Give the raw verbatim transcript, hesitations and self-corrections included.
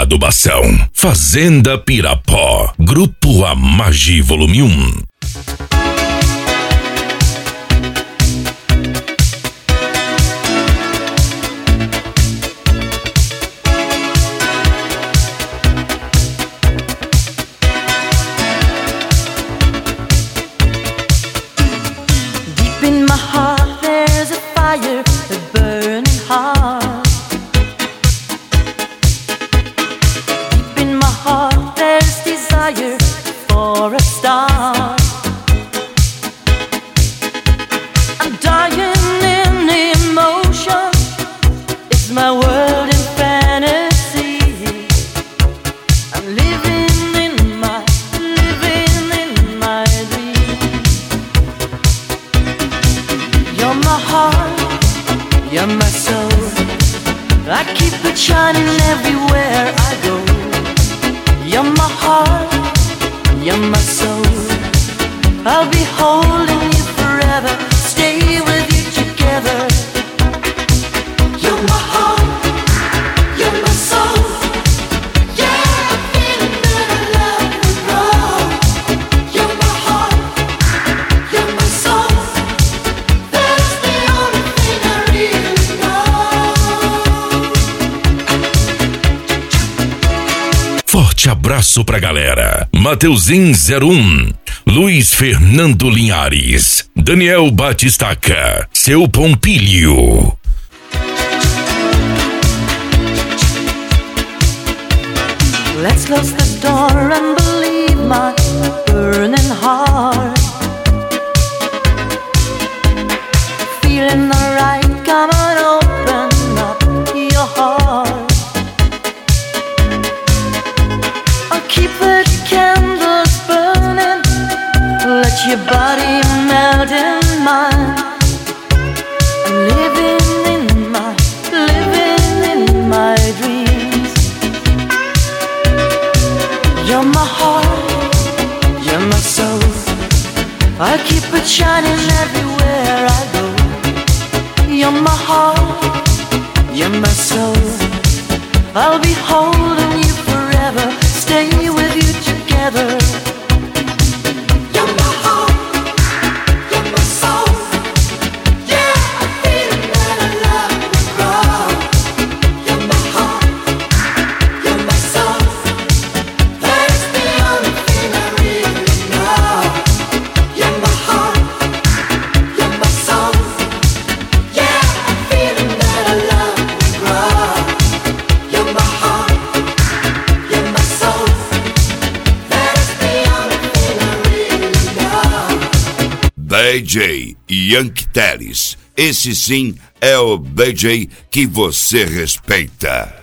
adubação. Fazenda Pirapó. Grupo Amagi Volume um. Abraço pra galera. Mateuzinho zero um, Luiz Fernando Linhares, Daniel Batistaca, Seu Pompílio. Let's close the door and believe my burning heart. Feeling alright, come on, open up your heart. Keep the candles burning, let your body melt in mine. I'm living in my, living in my dreams. You're my heart, you're my soul. I keep it shining everywhere I go. You're my heart, you're my soul. I'll be holding you forever, stay with you together. You're my heart, you're my soul. Yeah, I feel that I love will grow. You're my heart, you're my soul. That's the only thing I really know. You're my heart, you're my soul. Yeah, I feel that I love will grow. You're my heart, you're my soul. D J Yankee Teles. Esse sim é o D J que você respeita.